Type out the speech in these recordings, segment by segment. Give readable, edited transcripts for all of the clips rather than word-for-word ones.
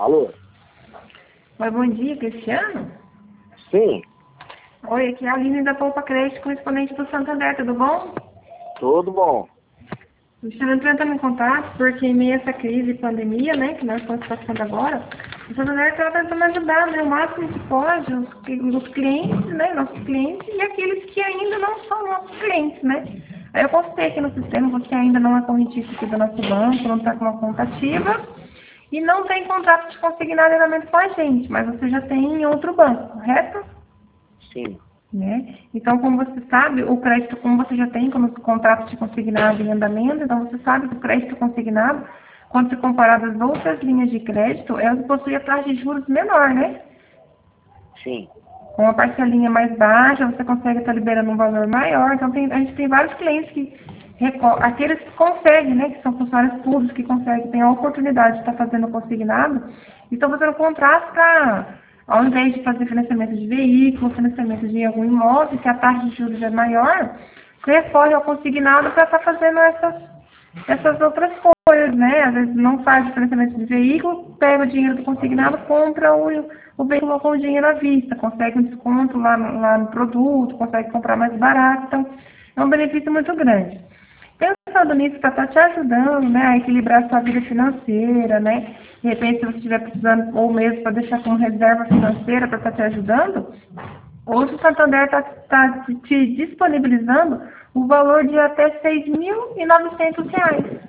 Alô? Oi, bom dia, Cristiano. Sim, Oi, aqui é a Aline da Poupa Crédito, correspondente do Santander, tudo bom? tudo bom. Cristiano, entrando em contato, porque em meio a essa crise e pandemia, né, que nós estamos passando agora, o Santander está tentando ajudar, né, o máximo que pode, os clientes, né, nossos clientes, e aqueles que ainda não são nossos clientes, né. Aí eu postei aqui no sistema, você ainda não é correntista aqui do nosso banco, não está com uma conta ativa, e não tem contrato de consignado em com a gente, mas você já tem em outro banco, correto? Sim. Né? Então, como você sabe, o crédito, como você já tem como contrato de consignado em andamento, então você sabe que o crédito consignado, quando se comparado às outras linhas de crédito, ela possui a taxa de juros menor, né? Sim. Com a parcelinha mais baixa, você consegue estar liberando um valor maior. Então, a gente tem vários clientes que, aqueles que conseguem, né, que são funcionários públicos, que conseguem, têm a oportunidade de estar fazendo consignado, e estão fazendo contrato para, ao invés de fazer financiamento de veículo, financiamento de algum imóvel, que a taxa de juros é maior, recorre ao consignado para estar fazendo essas outras coisas, né? Às vezes não faz o financiamento de veículo, pega o dinheiro do consignado, compra o veículo com o dinheiro à vista, consegue um desconto lá no produto, consegue comprar mais barato, então é um benefício muito grande. Pensando nisso, para estar te ajudando, né, a equilibrar a sua vida financeira, né? De repente, se você estiver precisando, ou mesmo para deixar como reserva financeira para estar te ajudando, hoje o Santander está te disponibilizando o valor de até R$ 6.900.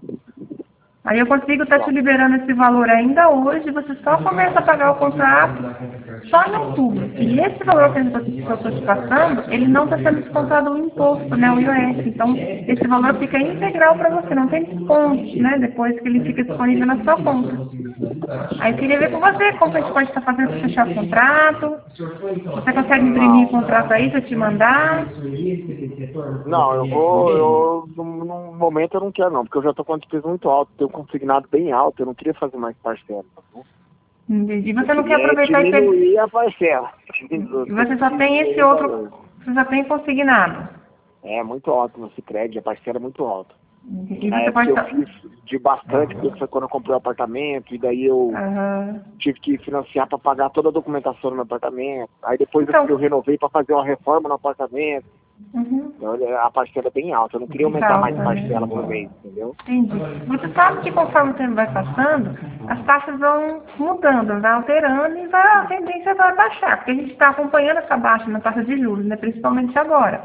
Aí eu consigo estar te liberando esse valor ainda hoje, você só começa a pagar o contrato só em outubro. E esse valor que eu estou te passando, ele não está sendo descontado o imposto, né, o IOF. Então, esse valor fica integral para você, não tem desconto, né, depois que ele fica disponível na sua conta. Aí eu queria ver com você como a gente pode estar fazendo para fechar o contrato. Você consegue imprimir o contrato aí para eu te mandar? Não, no momento eu não quero não, porque eu já estou com a despesa muito alta, tenho um consignado bem alto, eu não queria fazer mais parcela. Entendi. Você não quer aproveitar e diminuir a parcela. E você só tem esse outro, você só tem consignado. É muito alto no Sicredi, a parcela é muito alta. E Na você época pode eu estar... fiz de bastante, porque foi quando eu comprei o apartamento, e daí eu tive que financiar para pagar toda a documentação no meu apartamento. Aí depois Então, eu renovei para fazer uma reforma no apartamento. uhum. Então, a parcela é bem alta, eu não queria aumentar mais parcela por mês, entendeu? Entendi. Você sabe que conforme o tempo vai passando, as taxas vão mudando, vai alterando e a tendência vai baixar, porque a gente está acompanhando essa baixa na taxa de juros, né, principalmente agora.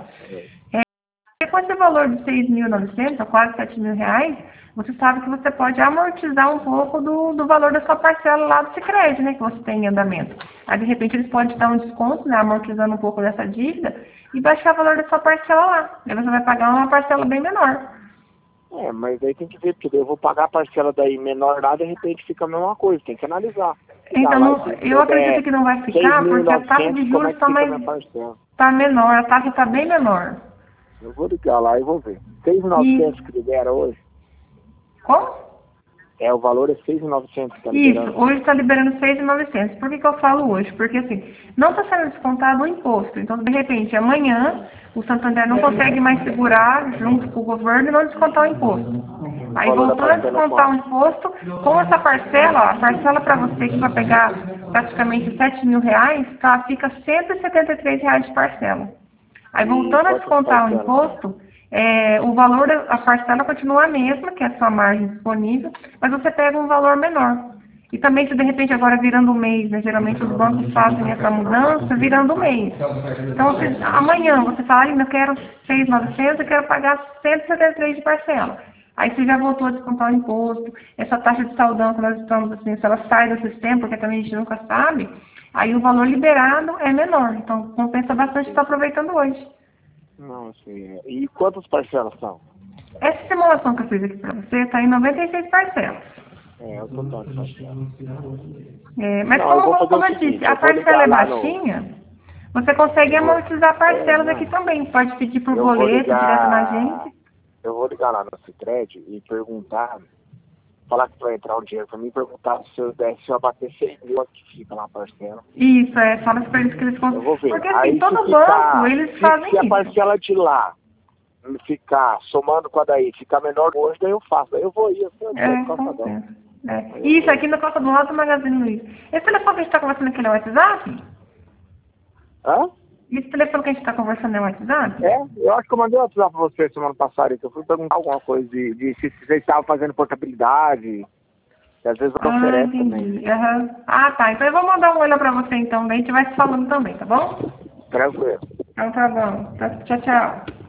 E com esse valor de 6.900, quase R$ 7.000, você sabe que você pode amortizar um pouco do valor da sua parcela lá do Sicredi, né, que você tem em andamento. Aí, de repente, eles podem dar um desconto, né, amortizando um pouco dessa dívida e baixar o valor da sua parcela lá. Aí você vai pagar uma parcela bem menor. Mas aí tem que ver, porque daí eu vou pagar a parcela daí menor lá, de repente fica a mesma coisa, tem que analisar. Então, eu acredito que não vai ficar, porque a taxa de juros está menor, a taxa está bem menor. Eu vou ligar lá e vou ver. 6.900 que libera hoje? Como? O valor é 6.900 que está liberando. Isso, hoje está liberando 6.900. Por que eu falo hoje? Porque assim, não está sendo descontado o imposto. Então, de repente, amanhã, o Santander não consegue mais segurar junto com o governo e não descontar o imposto. Aí, voltando a descontar o imposto, com essa parcela, a parcela para você que vai pegar praticamente R$ 7.000, ela fica R$ 173 de parcela. Aí, voltando a descontar o imposto, o valor da parcela continua a mesma, que é a sua margem disponível, mas você pega um valor menor. E também, se de repente agora virando o mês, né, geralmente os bancos fazem essa mudança virando o mês. Então, amanhã você fala, eu quero 6.900, eu quero pagar 173 de parcela. Aí você já voltou a descontar o imposto, essa taxa de saldão que nós estamos, assim, se ela sai do sistema, porque também a gente nunca sabe, aí o valor liberado é menor. Então, compensa bastante estar aproveitando hoje. Não, sim. E quantas parcelas são? Essa simulação que eu fiz aqui para você está em 96 parcelas. O total de parcelas. Mas como eu disse, a parcela é baixinha, você consegue amortizar parcelas aqui também. Pode pedir por boleto, direto na agência. Eu vou ligar lá no Sicredi e perguntar, falar que vai entrar um dinheiro para mim, perguntar se eu bater 6.000 aqui fica lá a parcela. Isso, fala para eles que eles conseguem. Eu vou ver. Porque assim, todo banco, eles fazem isso. Se a parcela de lá ficar, somando com a daí, ficar menor hoje, daí eu faço. Daí eu vou ir, Isso, aqui na Costa do Alto do Magazine Luiza. Esse telefone que a gente está conversando aqui é o WhatsApp? Hã? Esse telefone que a gente está conversando é o WhatsApp? Eu acho que eu mandei um WhatsApp pra você semana passada, que eu fui perguntar alguma coisa de se vocês estavam fazendo portabilidade, que às vezes não oferece também. Entendi. Uhum. Ah, tá. Então eu vou mandar um olho pra você então, daí a gente vai se falando também, tá bom? Tranquilo. Então tá bom. Tchau, tchau.